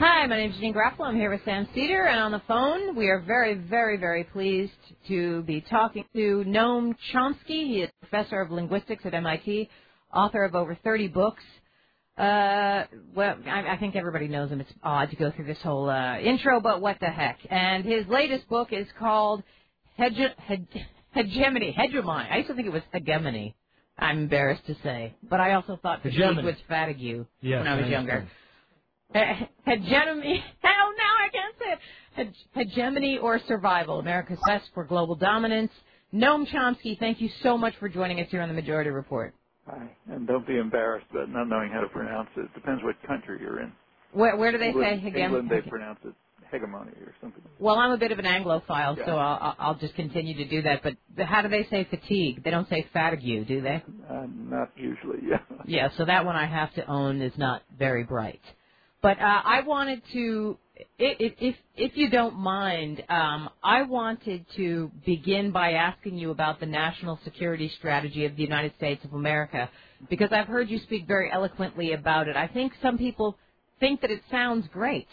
Hi, my name is Jean Grappolo. I'm here with Sam Cedar, and on the phone, we are very, very, very pleased to be talking to Noam Chomsky. He is professor of linguistics at MIT, author of over 30 books. I think everybody knows him. It's odd to go through this whole intro, but what the heck. And his latest book is called Hegemony. I used to think it was hegemony, I'm embarrassed to say. But I also thought fatigue was fatigue when I was younger. Hegemony. Hell, now I can't say it. Hegemony or survival, America's quest for global dominance. Noam Chomsky, thank you so much for joining us here on the Majority Report. Hi, and don't be embarrassed about not knowing how to pronounce it. It depends what country you're in. Where do they say hegemony? England, they pronounce it hegemony or something. Well, I'm a bit of an Anglophile, so I'll just continue to do that. But how do they say fatigue? They don't say fatigue, do they? Not usually, yeah. Yeah, so that one I have to own is not very bright. But I wanted to, if you don't mind, I wanted to begin by asking you about the national security strategy of the United States of America, because I've heard you speak very eloquently about it. I think some people think that it sounds great.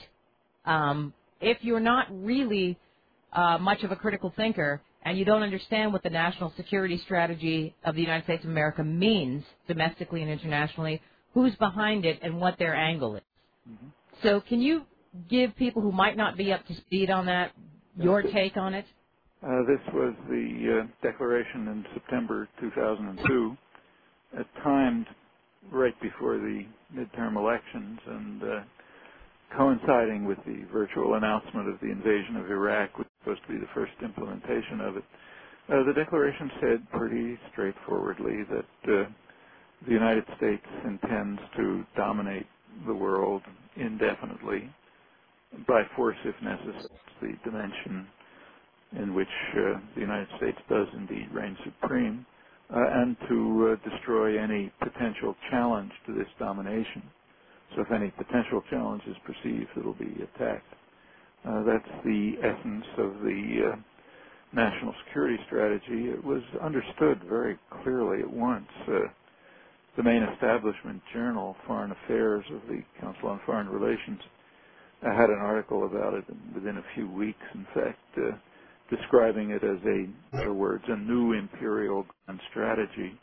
If you're not really much of a critical thinker and you don't understand what the national security strategy of the United States of America means domestically and internationally, who's behind it and what their angle is. Mm-hmm. So can you give people who might not be up to speed on that your take on it? This was the declaration in September 2002, timed right before the midterm elections and coinciding with the virtual announcement of the invasion of Iraq, which was supposed to be the first implementation of it. The declaration said pretty straightforwardly that the United States intends to dominate the world indefinitely, by force if necessary, the dimension in which the United States does indeed reign supreme, and to destroy any potential challenge to this domination. So if any potential challenge is perceived, it will be attacked. That's the essence of the national security strategy. It was understood very clearly at once. The main establishment journal, Foreign Affairs of the Council on Foreign Relations, had an article about it within a few weeks, in fact, describing it as in other words, a new imperial grand strategy,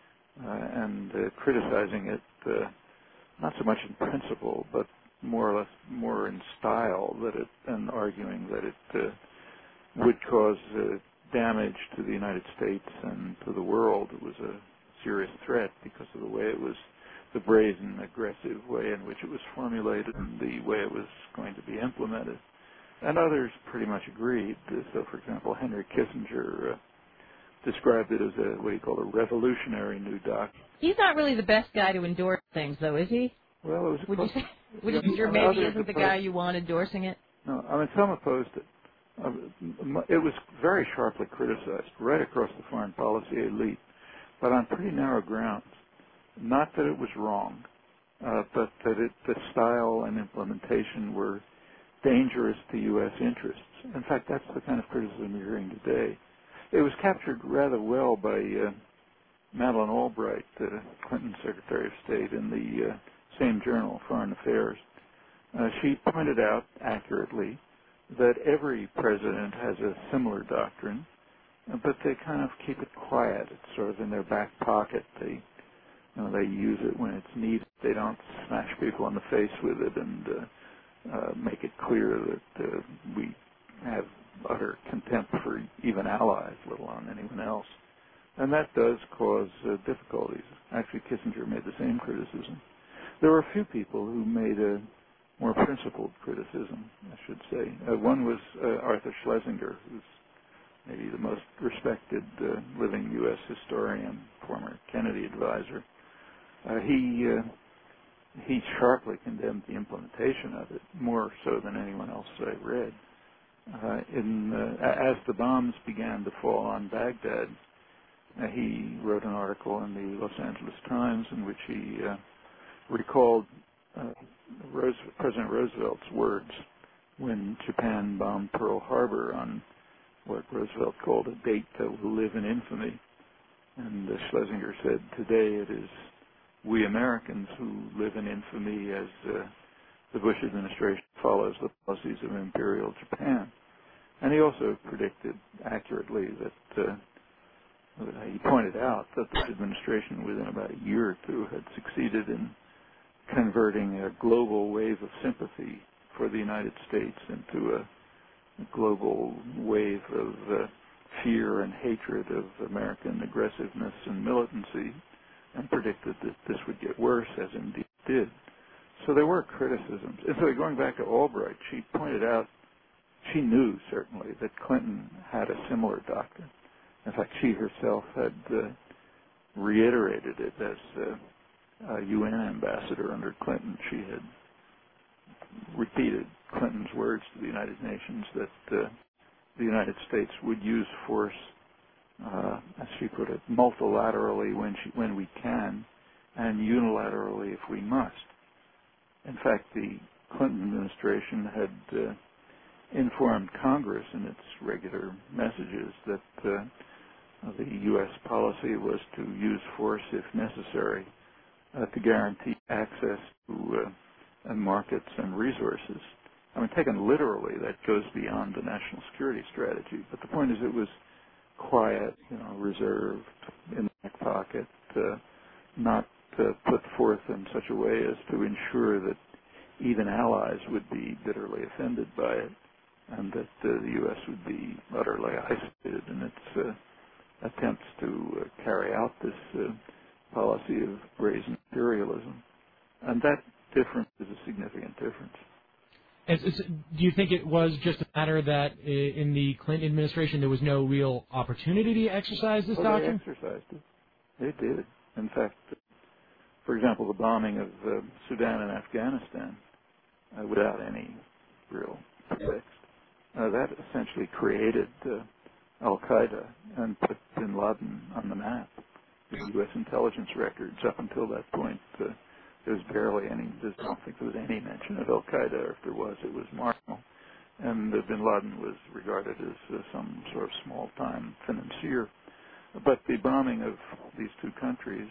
and criticizing it not so much in principle, but more or less more in style, and arguing that it would cause damage to the United States and to the world. It was a serious threat because of the way it was, the brazen, aggressive way in which it was formulated and the way it was going to be implemented. And others pretty much agreed. So, for example, Henry Kissinger described it as what he called a revolutionary new doctrine. He's not really the best guy to endorse things, though, is he? Well, it was. Would you say maybe isn't the guy you want endorsing it? No, I mean, some opposed it. It was very sharply criticized right across the foreign policy elite, but on pretty narrow grounds. Not that it was wrong, but that the style and implementation were dangerous to U.S. interests. In fact, that's the kind of criticism you're hearing today. It was captured rather well by Madeleine Albright, Clinton Secretary of State, in the same journal, Foreign Affairs. She pointed out accurately that every president has a similar doctrine, but they kind of keep it quiet. It's sort of in their back pocket. They use it when it's needed. They don't smash people in the face with it and make it clear that we have utter contempt for even allies, let alone anyone else. And that does cause difficulties. Actually, Kissinger made the same criticism. There were a few people who made a more principled criticism, I should say. One was Arthur Schlesinger, who's maybe the most respected living U.S. historian, former Kennedy advisor. He sharply condemned the implementation of it, more so than anyone else I read. As the bombs began to fall on Baghdad, he wrote an article in the Los Angeles Times in which he recalled President Roosevelt's words when Japan bombed Pearl Harbor on what Roosevelt called a date that will live in infamy. And Schlesinger said, today it is we Americans who live in infamy as the Bush administration follows the policies of Imperial Japan. And he also predicted accurately that he pointed out that the Bush administration within about a year or two had succeeded in converting a global wave of sympathy for the United States into a global wave of fear and hatred of American aggressiveness and militancy, and predicted that this would get worse, as indeed it did. So there were criticisms. And so going back to Albright, she pointed out, she knew certainly that Clinton had a similar doctrine. In fact, she herself had reiterated it as a UN ambassador under Clinton. She had repeated Clinton's words to the United Nations that the United States would use force, as she put it, multilaterally when we can, and unilaterally if we must. In fact, the Clinton administration had informed Congress in its regular messages that the U.S. policy was to use force if necessary to guarantee access to markets and resources. I mean, taken literally, that goes beyond the national security strategy. But the point is, it was quiet, reserved, in the back pocket, not put forth in such a way as to ensure that even allies would be bitterly offended by it, and that the U.S. would be utterly isolated in its attempts to carry out this policy of brazen imperialism. And that difference is a significant difference. And so do you think it was just a matter that in the Clinton administration there was no real opportunity to exercise this doctrine? They exercised it. They did. In fact, for example, the bombing of Sudan and Afghanistan without any real pretext, that essentially created al-Qaeda and put bin Laden on the map. The U.S. intelligence records up until that point, there was barely any, I don't think there was any mention of al-Qaeda, or if there was, it was marginal. And bin Laden was regarded as some sort of small-time financier. But the bombing of these two countries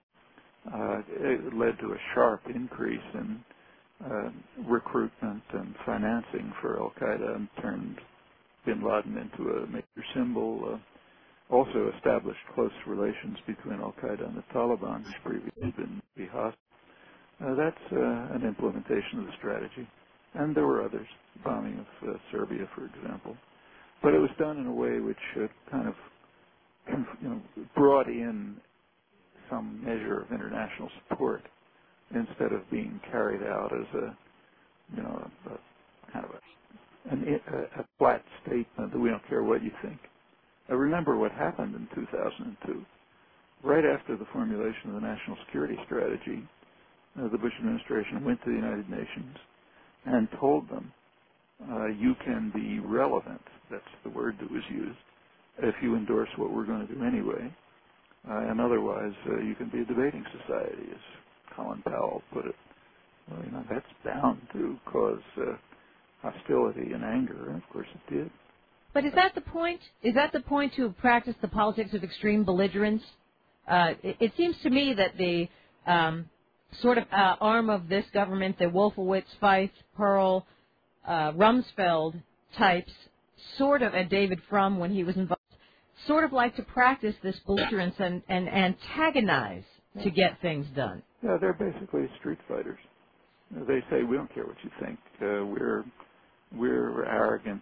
it led to a sharp increase in recruitment and financing for al-Qaeda and turned bin Laden into a major symbol. Also established close relations between al-Qaeda and the Taliban, which previously had been hostile. That's an implementation of the strategy. And there were others, bombing of Serbia, for example. But it was done in a way which kind of brought in some measure of international support instead of being carried out as a kind of a flat statement that we don't care what you think. I remember what happened in 2002. Right after the formulation of the national security strategy, the Bush administration went to the United Nations and told them, you can be relevant, that's the word that was used, if you endorse what we're going to do anyway. And otherwise, you can be a debating society, as Colin Powell put it. Well, that's bound to cause hostility and anger, and of course it did. But is that the point? Is that the point to practice the politics of extreme belligerence? It seems to me that the sort of arm of this government, the Wolfowitz, Feith, Pearl, Rumsfeld types, sort of, and David Frum when he was involved, sort of like to practice this belligerence and antagonize to get things done. Yeah, they're basically street fighters. They say, we don't care what you think. We're arrogant,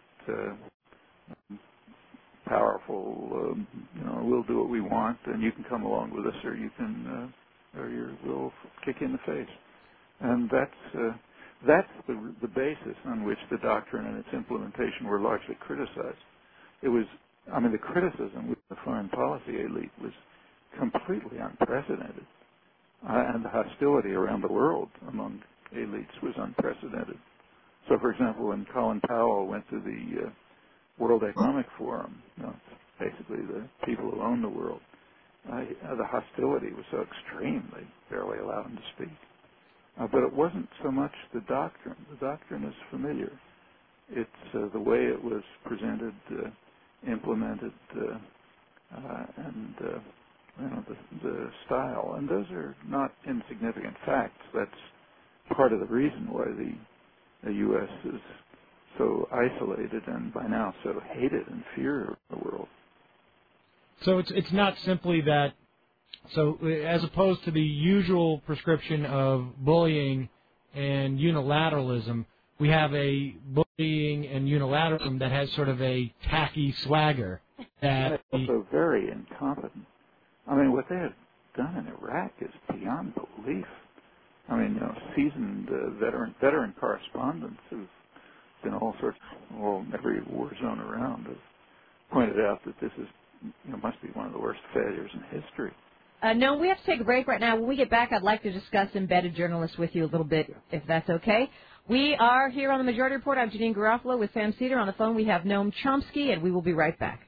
powerful. We'll do what we want, and you can come along with us, or you can, we'll kick you in the face. And that's the basis on which the doctrine and its implementation were largely criticized. It was, the criticism with the foreign policy elite was completely unprecedented, and the hostility around the world among elites was unprecedented. So, for example, when Colin Powell went to the World Economic Forum, basically the people who own the world, the hostility was so extreme they barely allowed him to speak. But it wasn't so much the doctrine. The doctrine is familiar. It's the way it was presented, implemented, and the style. And those are not insignificant facts. That's part of the reason why the the U.S. is so isolated and by now so hated and feared in the world. So it's not simply that. So as opposed to the usual prescription of bullying and unilateralism, we have a bullying and unilateralism that has sort of a tacky swagger. And it's also very incompetent. I mean, what they have done in Iraq is beyond belief. I mean, seasoned veteran correspondents who've been all sorts, every war zone around, have pointed out that this is, must be one of the worst failures in history. No, we have to take a break right now. When we get back, I'd like to discuss embedded journalists with you a little bit, if that's okay. We are here on the Majority Report. I'm Janine Garofalo with Sam Cedar. On the phone, we have Noam Chomsky, and we will be right back.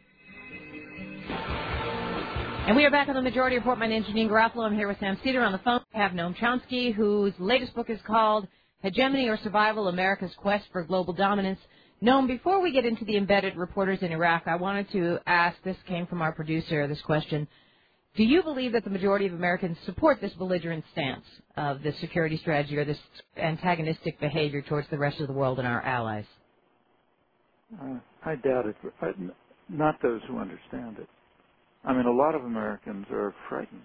And we are back on the Majority Report. My name is Janine Garofalo. I'm here with Sam Cedar. On the phone, we have Noam Chomsky, whose latest book is called Hegemony or Survival, America's Quest for Global Dominance. Noam, before we get into the embedded reporters in Iraq, I wanted to ask, this came from our producer, this question. Do you believe that the majority of Americans support this belligerent stance of this security strategy or this antagonistic behavior towards the rest of the world and our allies? I doubt it. Not those who understand it. I mean, a lot of Americans are frightened.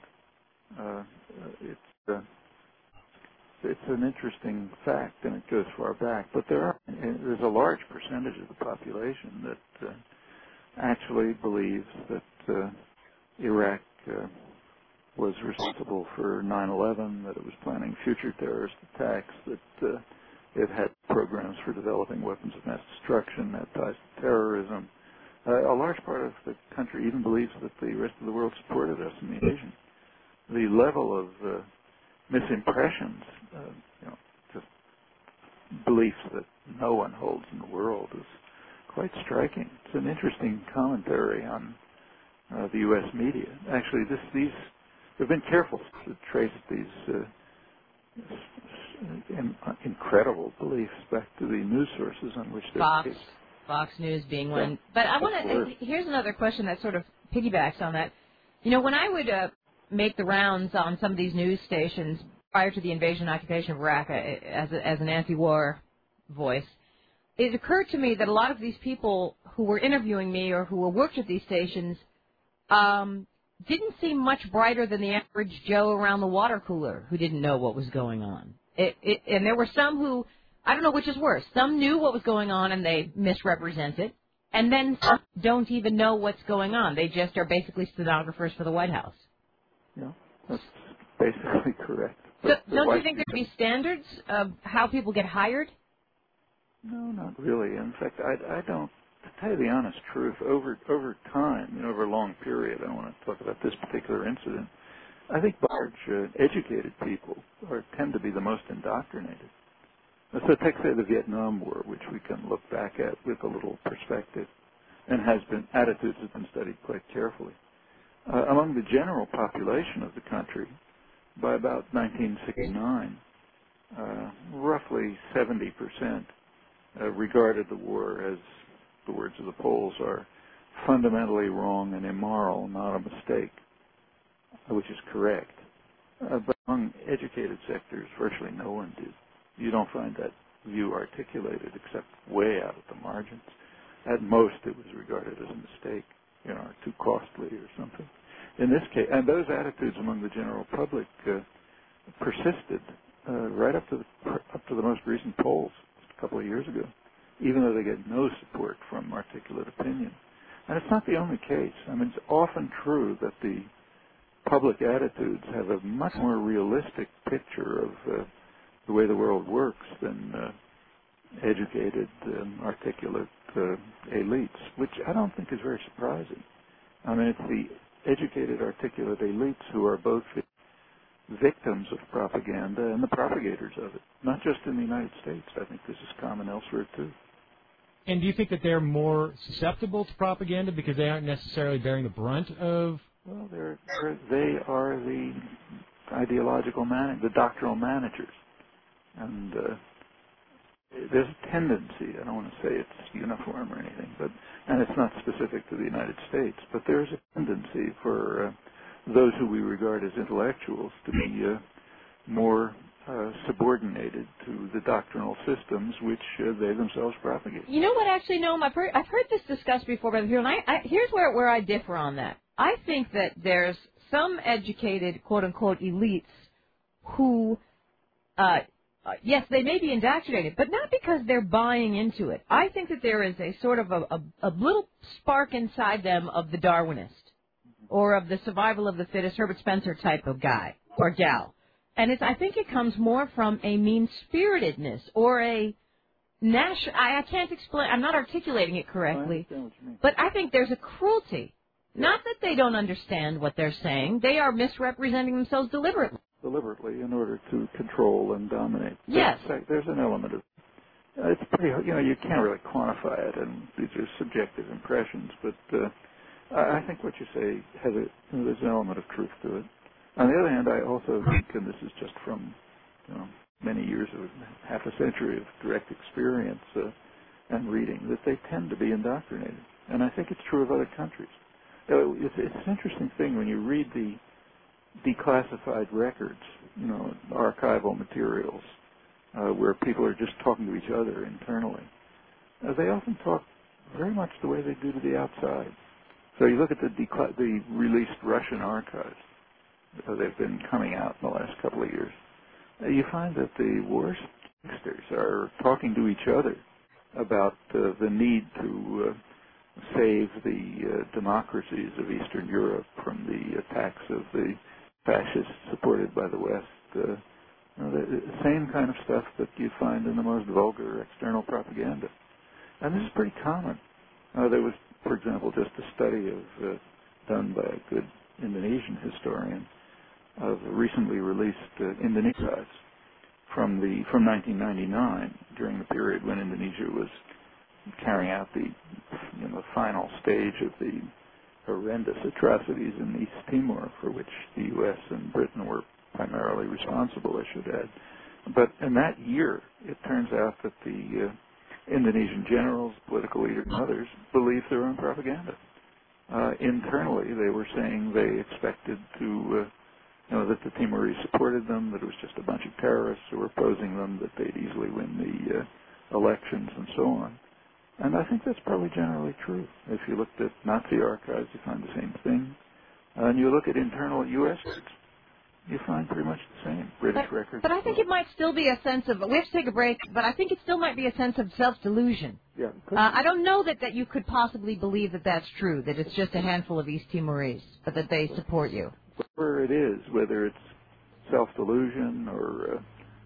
It's an interesting fact, and it goes far back. But there's a large percentage of the population that actually believes that Iraq was responsible for 9/11, that it was planning future terrorist attacks, that it had programs for developing weapons of mass destruction, had ties to terrorism. A large part of the country even believes that the rest of the world supported us in the invasion. The level of misimpressions, just beliefs that no one holds in the world is quite striking. It's an interesting commentary on the U.S. media. Actually, they've been careful to trace these incredible beliefs back to the news sources on which they're based. Fox News being one. But I want to, here's another question that sort of piggybacks on that. When I would make the rounds on some of these news stations prior to the invasion and occupation of Iraq as an anti-war voice, it occurred to me that a lot of these people who were interviewing me or who worked at these stations didn't seem much brighter than the average Joe around the water cooler who didn't know what was going on. And there were some who, I don't know which is worse. Some knew what was going on and they misrepresent it, and then some don't even know what's going on. They just are basically stenographers for the White House. Yeah, that's basically correct. So don't you think there would be standards of how people get hired? No, not really. In fact, I don't. To tell you the honest truth, over time, over a long period, I don't want to talk about this particular incident, I think large educated people tend to be the most indoctrinated. So take, say, the Vietnam War, which we can look back at with a little perspective, and attitudes have been studied quite carefully. Among the general population of the country, by about 1969, roughly 70% regarded the war as, the words of the polls are, fundamentally wrong and immoral, not a mistake, which is correct. But among educated sectors, virtually no one did. You don't find that view articulated except way out at the margins. At most, it was regarded as a mistake, or too costly or something. In this case, and those attitudes among the general public persisted right up to the most recent polls just a couple of years ago, even though they get no support from articulate opinion. And it's not the only case. I mean, it's often true that the public attitudes have a much more realistic picture of the way the world works than educated, articulate elites, which I don't think is very surprising. I mean, it's the educated, articulate elites who are both victims of propaganda and the propagators of it, not just in the United States. I think this is common elsewhere, too. And do you think that they're more susceptible to propaganda because they aren't necessarily bearing the brunt of? Well, they are the ideological the doctrinal managers. And there's a tendency, I don't want to say it's uniform or anything, and it's not specific to the United States, but there's a tendency for those who we regard as intellectuals to be more subordinated to the doctrinal systems which they themselves propagate. You know what, actually, Noam, I've heard this discussed before by the people, and here's where I differ on that. I think that there's some educated, quote-unquote, elites who, yes, they may be indoctrinated, but not because they're buying into it. I think that there is a sort of a little spark inside them of the Darwinist or of the survival of the fittest, Herbert Spencer type of guy or gal. And I think it comes more from a mean-spiritedness or a national. I can't explain. I'm not articulating it correctly. I understand what you mean. But I think there's a cruelty. Not that they don't understand what they're saying. They are misrepresenting themselves deliberately. Deliberately in order to control and dominate. Yes. There's an element of it's pretty, you can't really quantify it, and these are subjective impressions, but I think what you say has there's an element of truth to it. On the other hand, I also think, and this is just from many years of half a century of direct experience and reading, that they tend to be indoctrinated. And I think it's true of other countries. It's an interesting thing when you read the declassified records, archival materials, where people are just talking to each other internally. They often talk very much the way they do to the outside. So you look at the released Russian archives. They've been coming out in the last couple of years. You find that the worst gangsters are talking to each other about the need to save the democracies of Eastern Europe from the attacks of the fascists supported by the West. The same kind of stuff that you find in the most vulgar external propaganda. And this is pretty common. There was, for example, just a study done by a good Indonesian historian of recently released Indonesian archives from 1999, during the period when Indonesia was carrying out the final stage of the horrendous atrocities in East Timor, for which the U.S. and Britain were primarily responsible, I should add. But in that year, it turns out that the Indonesian generals, political leaders, and others believed their own propaganda. Internally, they were saying they expected to, that the Timorese supported them, that it was just a bunch of terrorists who were opposing them, that they'd easily win the elections, and so on. And I think that's probably generally true. If you looked at Nazi archives, you find the same thing. And you look at internal U.S. records, you find pretty much the same. British records. But I think it might still be a sense of, we have to take a break, but I think it still might be a sense of self-delusion. Yeah. I don't know that you could possibly believe that that's true, that it's just a handful of East Timorese, but that they support you. Whatever it is, whether it's self-delusion or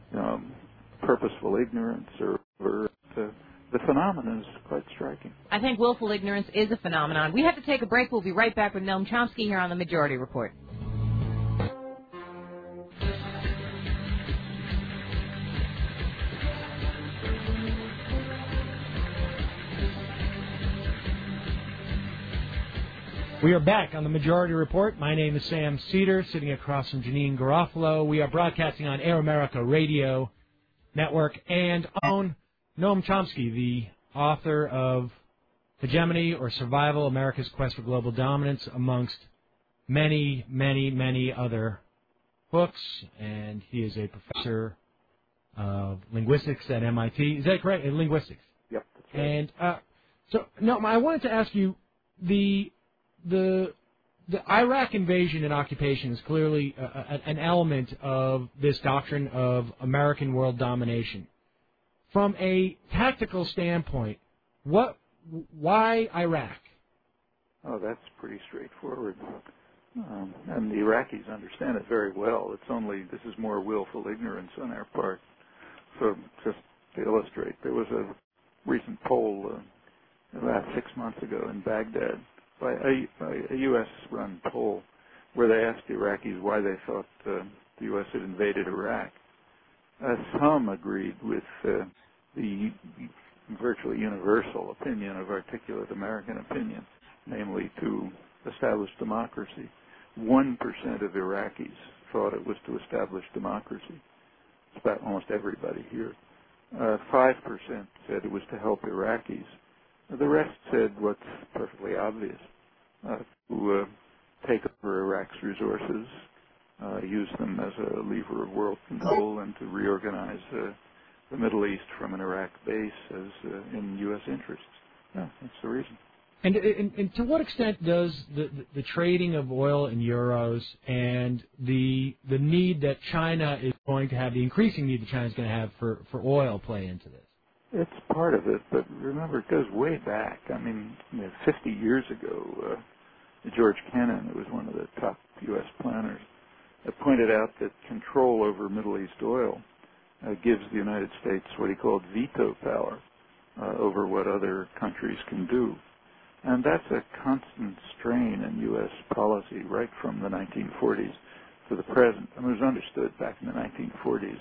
purposeful ignorance or the phenomenon is quite striking. I think willful ignorance is a phenomenon. We have to take a break. We'll be right back with Noam Chomsky here on The Majority Report. We are back on The Majority Report. My name is Sam Cedar, sitting across from Janine Garofalo. We are broadcasting on Air America Radio Network and on Noam Chomsky, the author of Hegemony or Survival, America's Quest for Global Dominance, amongst many, many, many other books. And he is a professor of linguistics at MIT. Is that correct? Linguistics. Yep, that's right. And so, Noam, I wanted to ask you, the Iraq invasion and occupation is clearly an element of this doctrine of American world domination. From a tactical standpoint, why Iraq? Oh, that's pretty straightforward. And the Iraqis understand it very well. It's only, this is more willful ignorance on our part. So just to illustrate, there was a recent poll about 6 months ago in Baghdad by a U.S.-run poll where they asked the Iraqis why they thought the U.S. had invaded Iraq. Some agreed with the virtually universal opinion of articulate American opinion, namely to establish democracy. 1% of Iraqis thought it was to establish democracy. It's about almost everybody here. 5% said it was to help Iraqis. The rest said what's perfectly obvious, to take over Iraq's resources, use them as a lever of world control and to reorganize the Middle East from an Iraq base as in U.S. interests. Yeah, that's the reason. And to what extent does the trading of oil in euros and the need that China is going to have, the increasing need that China is going to have for oil play into this? It's part of it, but remember, it goes way back. I mean, 50 years ago, George Kennan, who was one of the top U.S. planners, pointed out that control over Middle East oil gives the United States what he called veto power over what other countries can do. And that's a constant strain in U.S. policy right from the 1940s to the present. I mean, it was understood back in the 1940s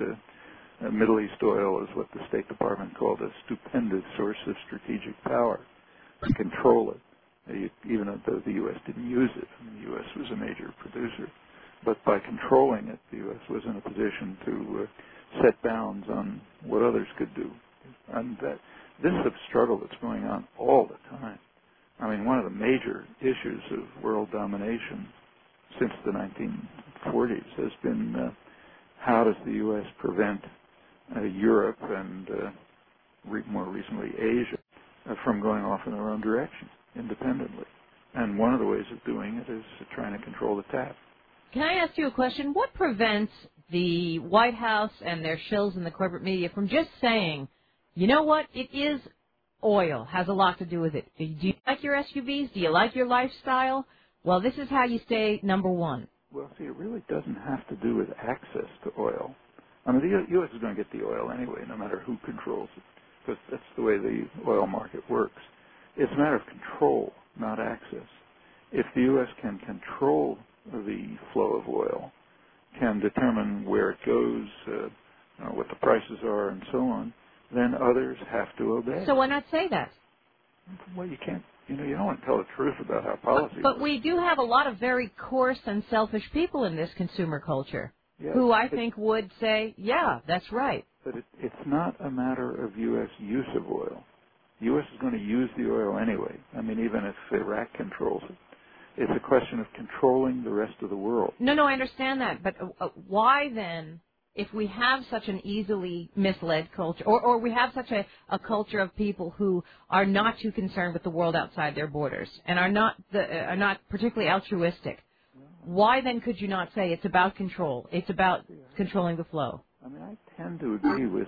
that Middle East oil is what the State Department called a stupendous source of strategic power to control it, even though the U.S. didn't use it. I mean, the U.S. was a major producer. But by controlling it, the U.S. was in a position to set bounds on what others could do. And this is a struggle that's going on all the time. I mean, one of the major issues of world domination since the 1940s has been how does the U.S. prevent Europe and more recently Asia from going off in their own direction independently. And one of the ways of doing it is trying to control the tap. Can I ask you a question? What prevents the White House and their shills in the corporate media from just saying, you know what, it is oil, has a lot to do with it. Do you like your SUVs? Do you like your lifestyle? Well, this is how you stay number one. Well, see, it really doesn't have to do with access to oil. I mean, the U.S. is going to get the oil anyway, no matter who controls it, because that's the way the oil market works. It's a matter of control, not access. If the U.S. can control the flow of oil, can determine where it goes, what the prices are, and so on, then others have to obey. So why not say that? Well, you can't. You don't want to tell the truth about how policy But works. we do have a lot of very coarse and selfish people in this consumer culture who I think would say, yeah, that's right. But it's not a matter of U.S. use of oil. The U.S. is going to use the oil anyway. I mean, even if Iraq controls it. It's a question of controlling the rest of the world. No, I understand that. But why then, if we have such an easily misled culture, or we have such a culture of people who are not too concerned with the world outside their borders and are not particularly altruistic, why then could you not say it's about control? It's about controlling the flow. I mean, I tend to agree with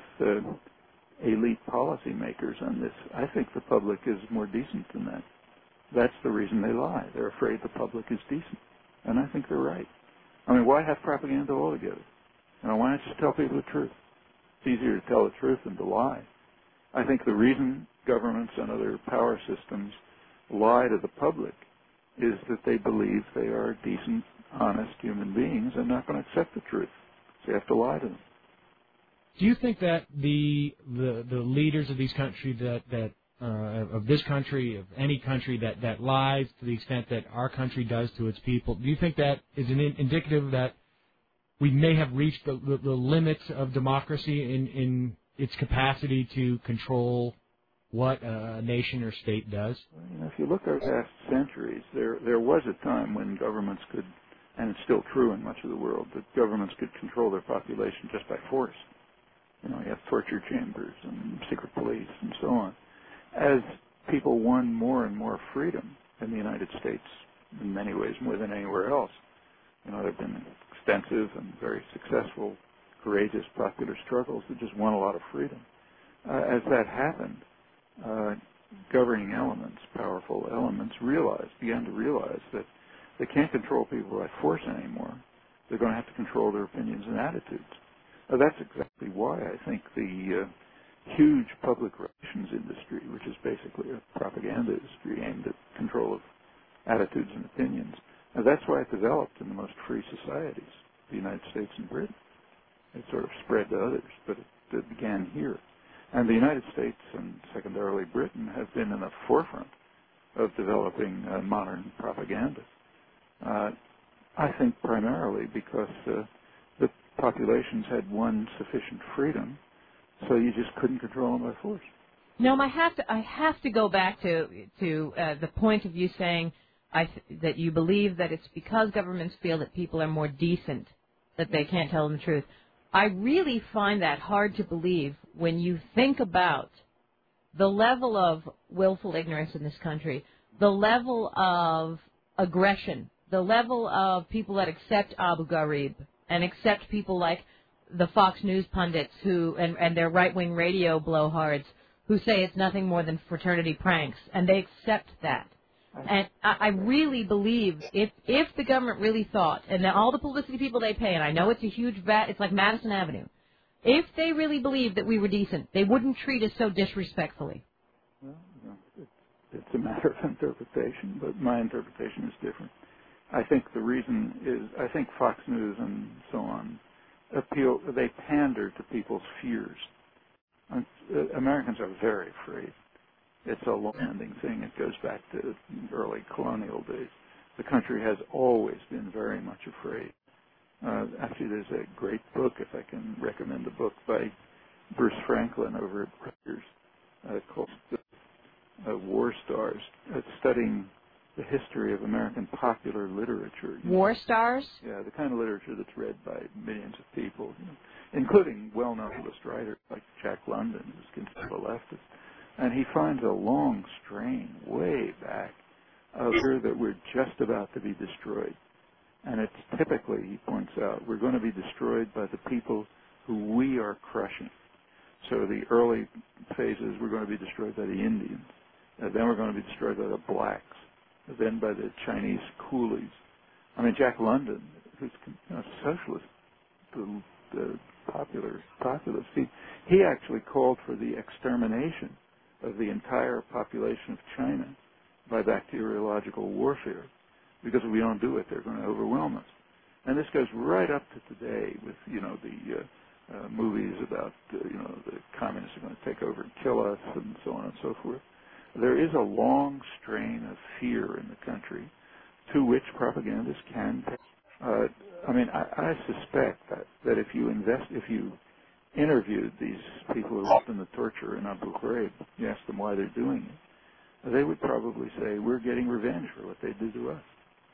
elite policymakers on this. I think the public is more decent than that. That's the reason they lie. They're afraid the public is decent. And I think they're right. I mean, why have propaganda altogether? Why not just tell people the truth? It's easier to tell the truth than to lie. I think the reason governments and other power systems lie to the public is that they believe they are decent, honest human beings and not going to accept the truth. So you have to lie to them. Do you think that the leaders of these countries of this country, of any country that lies to the extent that our country does to its people, do you think that is indicative that we may have reached the limits of democracy in its capacity to control what a nation or state does? Well, if you look over past centuries, there was a time when governments could, and it's still true in much of the world, that governments could control their population just by force. You have torture chambers and secret police and so on. As people won more and more freedom in the United States, in many ways more than anywhere else, there have been extensive and very successful, courageous popular struggles that just won a lot of freedom. As that happened, governing elements, powerful elements, began to realize that they can't control people by force anymore. They're going to have to control their opinions and attitudes. That's exactly why I think the huge public relations industry, which is basically a propaganda industry aimed at control of attitudes and opinions, that's why it developed in the most free societies, the United States and Britain. It sort of spread to others, but it began here. And the United States and secondarily Britain have been in the forefront of developing modern propaganda. I think primarily because the populations had won sufficient freedom, so you just couldn't control them by force. No, I have to go back to the point of you saying that you believe that it's because governments feel that people are more decent that they can't tell them the truth. I really find that hard to believe when you think about the level of willful ignorance in this country, the level of aggression, the level of people that accept Abu Ghraib and accept people like the Fox News pundits who and their right-wing radio blowhards who say it's nothing more than fraternity pranks, and they accept that. And I really believe if the government really thought, and all the publicity people they pay, and I know it's a huge it's like Madison Avenue, if they really believed that we were decent, they wouldn't treat us so disrespectfully. Well, it's a matter of interpretation, but my interpretation is different. I think the reason is, I think Fox News and so on they pander to people's fears. Americans are very afraid. It's a long-standing thing. It goes back to early colonial days. The country has always been very much afraid. Actually, there's a great book, if I can recommend a book, by Bruce Franklin over at Rutgers called War Stars, studying the history of American popular literature. War Stars? Yeah, the kind of literature that's read by millions of people, including well-known list writers like Jack London, who's considered a leftist. And he finds a long strain way back of fear that we're just about to be destroyed. And it's typically, he points out, we're going to be destroyed by the people who we are crushing. So the early phases, we're going to be destroyed by the Indians. Then we're going to be destroyed by the blacks. Then by the Chinese coolies. I mean, Jack London, who's a socialist, the populist, he actually called for the extermination of the entire population of China by bacteriological warfare, because if we don't do it, they're going to overwhelm us. And this goes right up to today with, the movies about, the communists are going to take over and kill us and so on and so forth. There is a long strain of fear in the country to which propagandists can pay. I suspect that if you interviewed these people who are in the torture in Abu Ghraib, you asked them why they're doing it, they would probably say, we're getting revenge for what they did to us.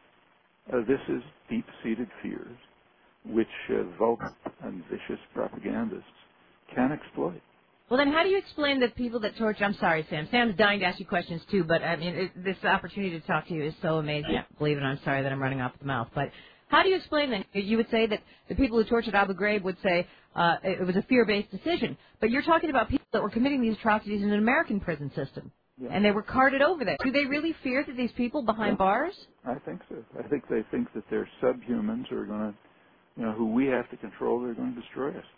This is deep-seated fears which vulgar and vicious propagandists can exploit. Well, then how do you explain that people that torture... I'm sorry, Sam. Sam's dying to ask you questions, too, but, this opportunity to talk to you is so amazing. Yeah. Believe it, I'm sorry that I'm running off at the mouth. But how do you explain that? You would say that the people who tortured Abu Ghraib would say it was a fear-based decision. But you're talking about people that were committing these atrocities in an American prison system, and they were carted over there. Do they really fear that these people behind bars? I think so. I think they think that they're subhumans who are going to, who we have to control, they're going to destroy us.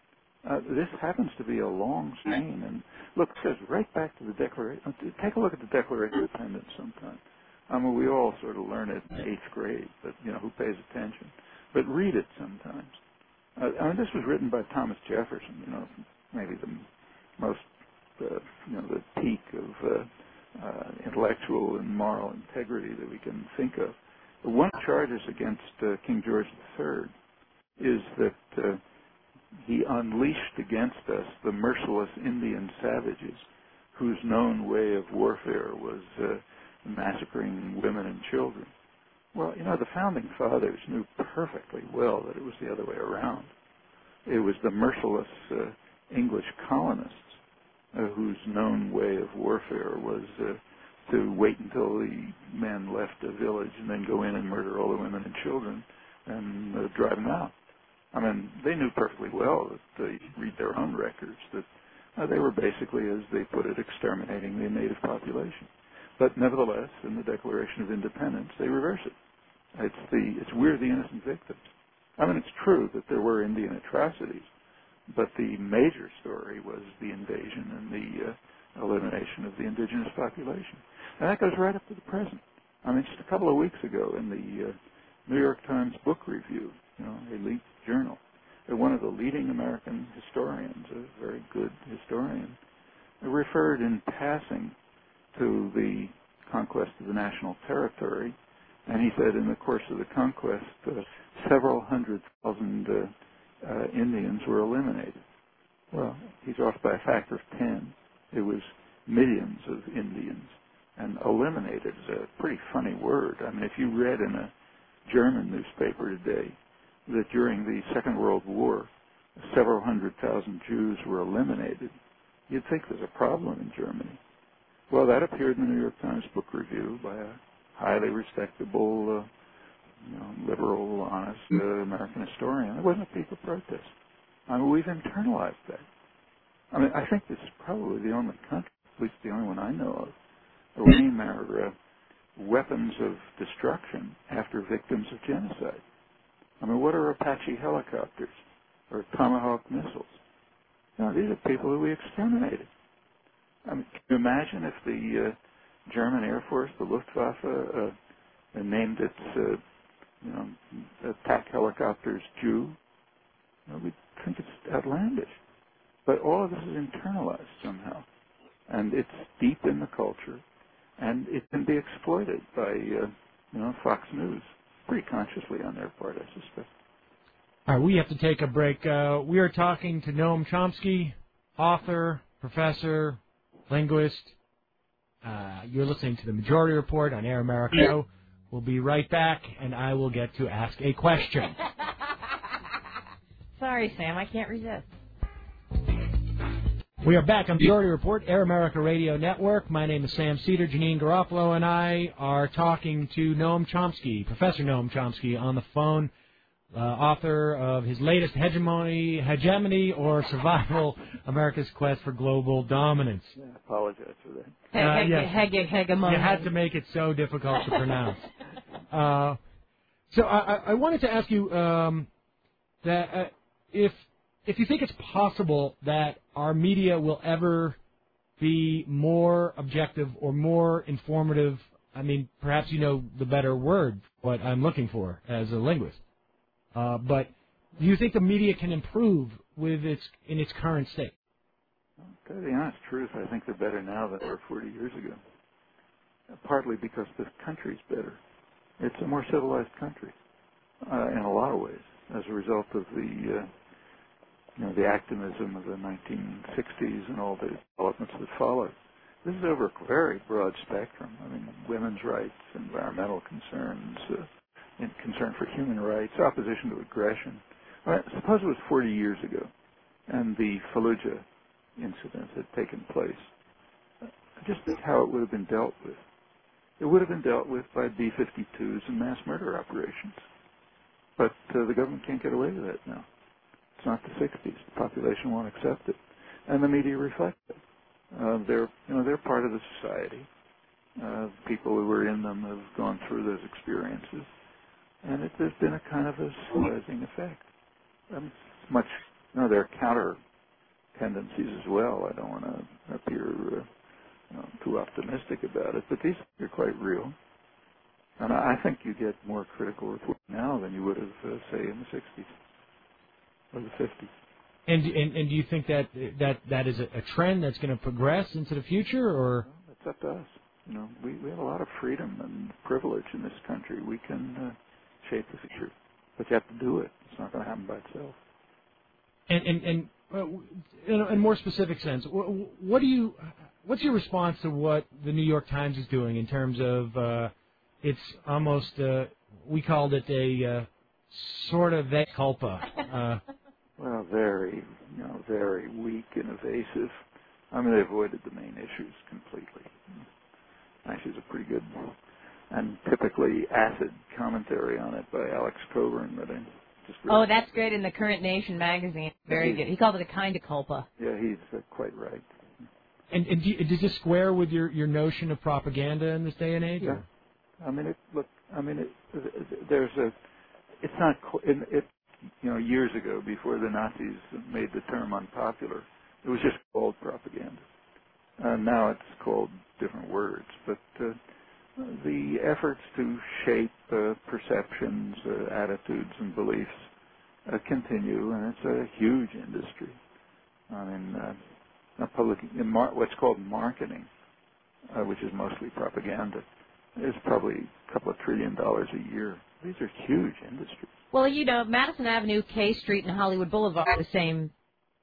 This happens to be a long strain, and look, it goes right back to the Declaration. Take a look at the Declaration of Independence sometime. We all sort of learn it in 8th grade, but, who pays attention? But read it sometimes. This was written by Thomas Jefferson, maybe the most, the peak of intellectual and moral integrity that we can think of. One of the charges against King George III is that he unleashed against us the merciless Indian savages whose known way of warfare was massacring women and children. Well, the Founding Fathers knew perfectly well that it was the other way around. It was the merciless English colonists whose known way of warfare was to wait until the men left a village and then go in and murder all the women and children and drive them out. They knew perfectly well that they read their own records that they were basically, as they put it, exterminating the native population. But nevertheless, in the Declaration of Independence, they reverse it. It's we're the innocent victims. It's true that there were Indian atrocities, but the major story was the invasion and the elimination of the indigenous population. And that goes right up to the present. Just a couple of weeks ago in the New York Times Book Review, elite journal, one of the leading American historians, a very good historian, referred in passing to the conquest of the national territory, and he said in the course of the conquest, several 100,000 Indians were eliminated. Well, he's off by a factor of 10. It was millions of Indians And eliminated is a pretty funny word. I mean, if you read in a German newspaper today that during the Second World War, several 100,000 Jews were eliminated, you'd think there's a problem in Germany. Well, that appeared in the New York Times Book Review by a highly respectable, liberal, honest American historian. It wasn't a people protest. I mean, we've internalized that. I mean, I think this is probably the only country, at least the only one I know of, that will name our weapons of destruction after victims of genocide. I mean, what are Apache helicopters or Tomahawk missiles? No, these are people who we exterminated. I mean, can you imagine if the German Air Force, the Luftwaffe, named its attack helicopters Jew? We'd think it's outlandish. But all of this is internalized somehow. And it's deep in the culture. And it can be exploited by, Fox News, pretty consciously on their part, I suspect. All right, we have to take a break. We are talking to Noam Chomsky, author, professor, linguist. You're listening to the Majority Report on Air America. We'll be right back, and I will get to ask a question. Sorry, Sam, I can't resist. We are back on the Majority Report, Air America Radio Network. My name is Sam Cedar. Janine Garofalo and I are talking to Noam Chomsky, Professor Noam Chomsky, on the phone, author of his latest Hegemony or Survival, America's Quest for Global Dominance. Yeah, I apologize for that. Yes. Hegemony. You had to make it so difficult to pronounce. So I wanted to ask you that if you think it's possible that our media will ever be more objective or more informative, I mean, perhaps you know the better word, what I'm looking for as a linguist. But do you think the media can improve in its current state? Well, to tell you the honest truth, I think they're better now than they were 40 years ago. Partly because this country's better. It's a more civilized country in a lot of ways as a result of the activism of the 1960s and all the developments that followed. This is over a very broad spectrum. I mean, women's rights, environmental concerns, concern for human rights, opposition to aggression. Well, suppose it was 40 years ago, and the Fallujah incident had taken place. Just think how it would have been dealt with. It would have been dealt with by B-52s and mass murder operations. But the government can't get away with that now. It's not the 60s. The population won't accept it, and the media reflect it. They're part of the society. People who were in them have gone through those experiences, and there's been a kind of a civilizing effect. There are counter tendencies as well. I don't want to appear too optimistic about it, but these are quite real. And I think you get more critical reporting now than you would have, say, in the 60s. Or the 50s. And do you think that is a trend that's going to progress into the future, or? Well, it's up to us. We have a lot of freedom and privilege in this country. We can shape the future, but you have to do it. It's not going to happen by itself. And in a more specific sense, what's your response to what the New York Times is doing in terms of it's almost we called it a sort of mea culpa. Well, very weak and evasive. I mean, they avoided the main issues completely. Actually, it's a pretty good and typically acid commentary on it by Alex Coburn that I just read. Oh, that's great in the Current Nation magazine. Very good. He called it a kind of culpa. Yeah, he's quite right. And does this square with your notion of propaganda in this day and age? Yeah. I mean, it's not. Years ago, before the Nazis made the term unpopular, it was just called propaganda. Now it's called different words, but the efforts to shape perceptions, attitudes, and beliefs continue, and it's a huge industry. I mean, what's called marketing, which is mostly propaganda, is probably a couple of $1 trillion a year. These are huge industries. Well, Madison Avenue, K Street, and Hollywood Boulevard are the same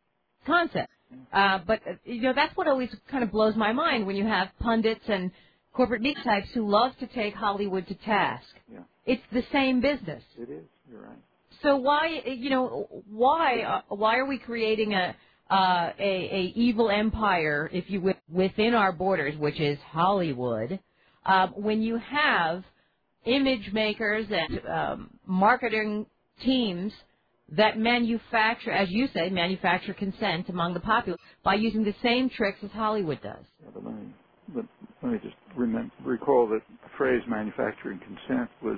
concept. But that's what always kind of blows my mind when you have pundits and corporate media types who love to take Hollywood to task. Yeah. It's the same business. It is. You're right. So why are we creating a evil empire, if you will, within our borders, which is Hollywood, when you have image makers and marketing teams that manufacture, as you say, manufacture consent among the populace by using the same tricks as Hollywood does? Yeah, but let me just recall that the phrase manufacturing consent was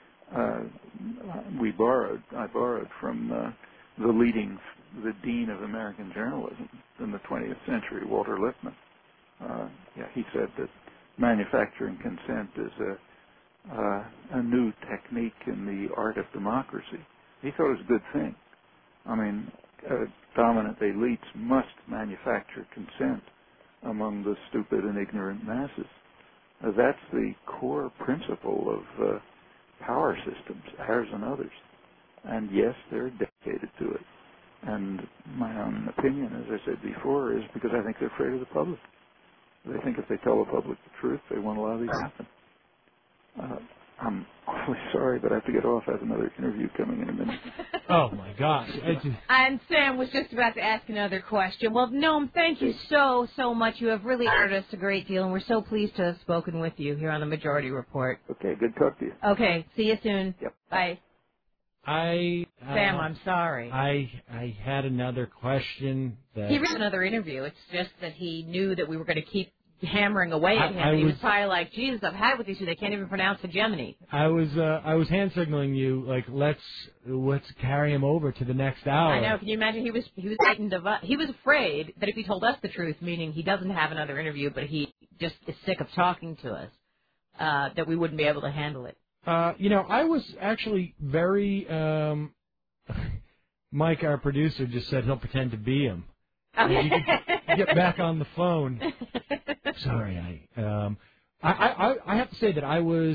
I borrowed from the dean of American journalism in the 20th century, Walter Lippmann. He said that manufacturing consent is a new technique in the art of democracy. He thought it was a good thing. I mean, dominant elites must manufacture consent among the stupid and ignorant masses. That's the core principle of power systems, ours and others. And yes, they're dedicated to it. And my own opinion, as I said before, is because I think they're afraid of the public. They think if they tell the public the truth, they won't allow these to happen. I'm awfully sorry, but I have to get off. I have another interview coming in a minute. Oh, my gosh. And Sam was just about to ask another question. Well, Noam, thank you so much. You have really honored us a great deal, and we're so pleased to have spoken with you here on the Majority Report. Okay, good talk to you. Okay, see you soon. Yep. Bye. Sam, I'm sorry. I had another question. He read another interview. It's just that he knew that we were going to keep hammering away at him. He was probably like, Jesus, I've had with these two. They can't even pronounce hegemony. I was hand signaling you, like, let's carry him over to the next hour. I know. Can you imagine? He was frightened of us. He was afraid that if he told us the truth, meaning he doesn't have another interview, but he just is sick of talking to us, that we wouldn't be able to handle it. I was actually very. Mike, our producer, just said he'll pretend to be him. Okay. You can get back on the phone. Sorry, I have to say that I was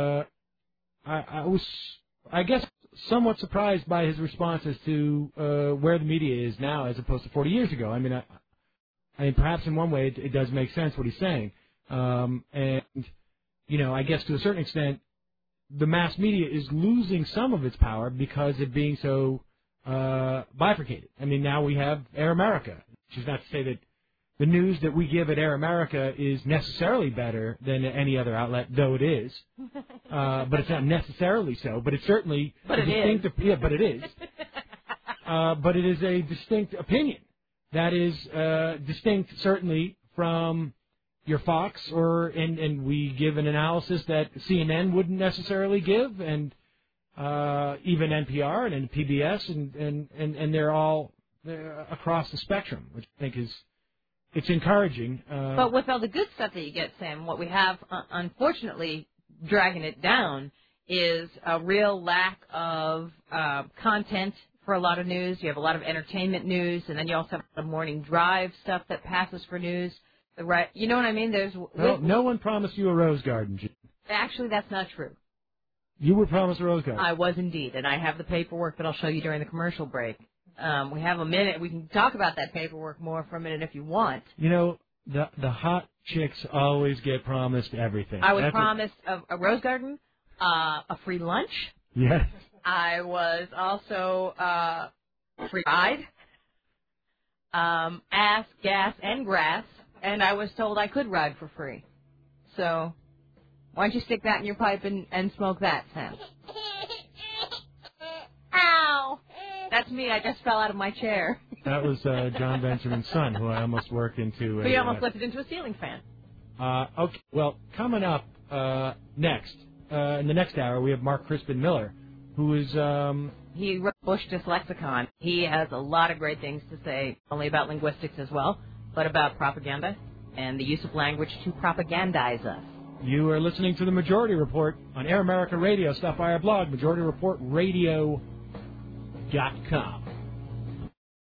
I guess somewhat surprised by his response as to where the media is now as opposed to 40 years ago. I mean, perhaps in one way it does make sense what he's saying, and I guess to a certain extent the mass media is losing some of its power because of being so bifurcated. I mean, now we have Air America, which is not to say that the news that we give at Air America is necessarily better than any other outlet, though it is. But it's not necessarily so. But it's certainly distinct. Yeah, but it is. But it is a distinct opinion that is distinct, certainly, from your Fox, and we give an analysis that CNN wouldn't necessarily give, and even NPR and PBS, and they're all across the spectrum, which I think it's encouraging. But with all the good stuff that you get, Sam, what we have, unfortunately, dragging it down is a real lack of content for a lot of news. You have a lot of entertainment news, and then you also have the morning drive stuff that passes for news. Right? You know what I mean? No one promised you a rose garden, Gene. Actually, that's not true. You were promised a rose garden. I was indeed, and I have the paperwork that I'll show you during the commercial break. We have a minute. We can talk about that paperwork more for a minute if you want. The hot chicks always get promised everything. I was promised a rose garden, a free lunch. Yes. I was also a free ride, ass, gas, and grass, and I was told I could ride for free. So why don't you stick that in your pipe and smoke that, Sam? Ow! That's me. I just fell out of my chair. That was John Benjamin's son, who I almost worked into. But you almost lifted into a ceiling fan. Okay. Well, coming up next, in the next hour, we have Mark Crispin Miller, who is... He wrote Bush Dyslexicon. He has a lot of great things to say, only about linguistics as well, but about propaganda and the use of language to propagandize us. You are listening to The Majority Report on Air America Radio. Stop by our blog, MajorityReportRadio.com.